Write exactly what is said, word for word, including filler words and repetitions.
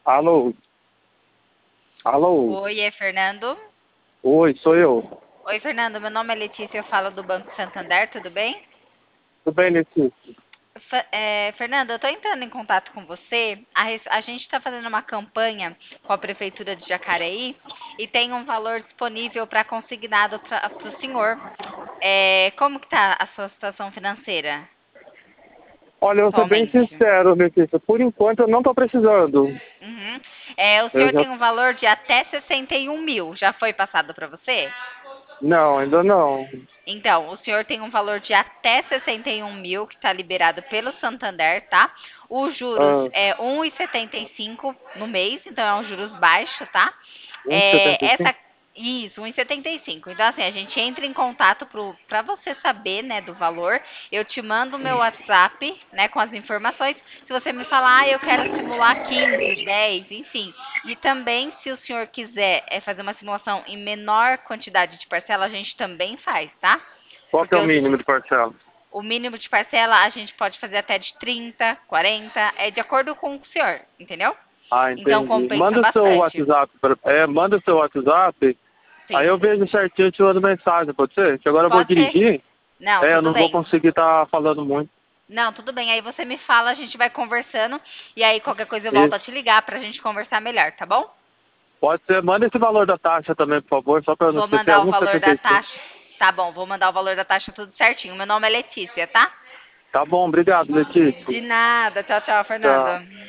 Alô? Alô? Oi, é Fernando? Oi, sou eu. Oi, Fernando, meu nome é Letícia, eu falo do Banco Santander, tudo bem? Tudo bem, Letícia? Fa- é, Fernando, eu estou entrando em contato com você. A, res- a gente está fazendo uma campanha com a Prefeitura de Jacareí e tem um valor disponível para consignado para o senhor. É, como que está a sua situação financeira Olha, eu vou ser bem atualmente? sincero, Letícia. Por enquanto eu não tô precisando. Uhum. É, o Eu senhor já... tem um valor de até sessenta e um mil. Já foi passado para você? Não, ainda não. Então, o senhor tem um valor de até sessenta e um mil que está liberado pelo Santander, tá? Os juros Ah, é um vírgula setenta e cinco no mês, então é um juros baixo, tá? um e setenta e É, essa cinco. isso, um vírgula setenta e cinco. Então, assim, a gente entra em contato para você saber, né, do valor. Eu te mando o meu WhatsApp, né, com as informações. Se você me falar, ah, eu quero simular quinze, dez, enfim. E também, se o senhor quiser é, fazer uma simulação em menor quantidade de parcela, a gente também faz, tá? Qual que Porque é o o, mínimo de parcela? o mínimo de parcela a gente pode fazer até de trinta, quarenta, é de acordo com o senhor, entendeu? Ah, Então entendi. compensa Manda o seu bastante. WhatsApp. Pra... É, manda o seu WhatsApp. Aí Sim. eu vejo certinho e te mando mensagem, pode ser? Que agora eu vou Pode ser? dirigir. Não, É, eu tudo não vou bem. conseguir estar falando muito. Não, tudo bem. Aí você me fala, a gente vai conversando. E aí qualquer coisa eu volto Isso. a te ligar pra gente conversar melhor, tá bom? Pode ser. Manda esse valor da taxa também, por favor, só para eu não Vou esquecer. É mandar o valor da um vírgula setenta e cinco. taxa. Tá bom, vou mandar o valor da taxa tudo certinho. Meu nome é Letícia, tá? Tá bom, obrigado, Letícia. De nada. Tchau, tchau, Tchau. Fernando.